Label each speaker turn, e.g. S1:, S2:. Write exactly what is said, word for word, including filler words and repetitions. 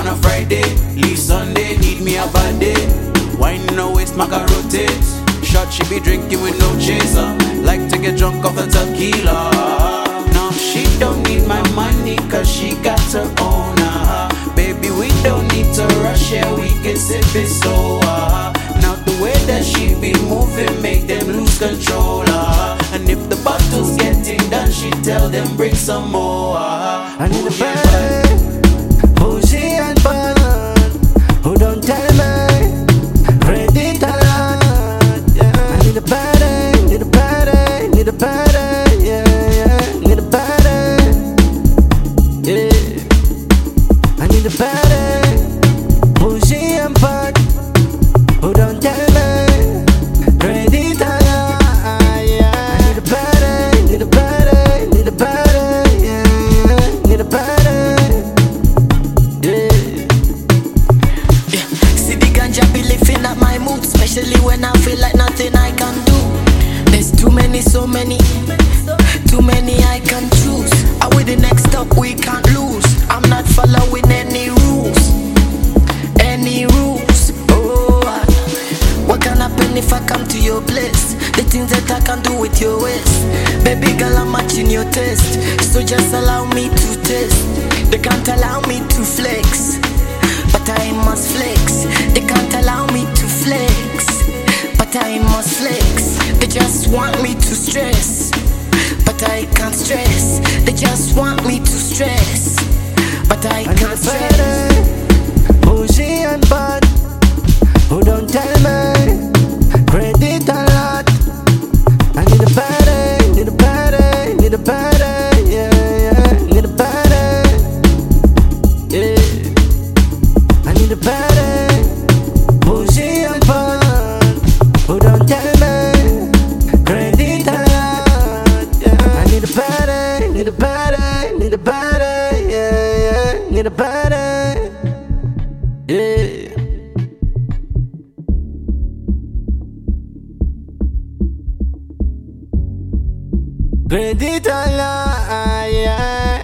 S1: a Friday, leave Sunday, need me a bad day. Wine no waste, maca rotate. Shot she be drinking with no chaser. Like to get drunk off the tequila. No, she don't need my money cause she got her own. Uh, baby, we don't need to rush, yeah, we can sip it slow. Uh, now the way that she be moving make them lose control. Uh, and if the bottle's getting done, she tell them bring some more. Uh,
S2: I need a bad, bougie and fun. Who don't tell me, credit a lot. Yeah. I need a bad, need a bad, need a bad, yeah, yeah. Need a bad, yeah. I need a bad, bougie and fun. Who don't tell me, credit a lot. Yeah. I need a bad, need a bad, need a bad, yeah, yeah. Need a bad, yeah.
S3: See the ganja be lifting up my mood, especially when I feel like nothing I can do. There's too many, so many, too many I can choose. Are we the next up? We can't lose. I'm not following any rules, any rules. Oh, I- what can happen if I come to your place? The things that I can do with your waist, baby girl, I'm matching your taste. So just allow me to taste. They can't allow me to flex, but I must flex. They can't allow me to flex, but I must flex. They just want me to stress, but I can't stress. They just want me to stress, but I
S2: I need a
S3: can't stress.
S2: better, bougie and bad. Who don't tell me, credit a lot. I need a better, need a better, need a better, yeah, yeah. Need a better, yeah. I need a better, bougie and bad. Who don't tell me, credit a lot. Yeah. I need a better, need a better, need a better, yeah, yeah. Need a better, yeah. Credit a lot, yeah.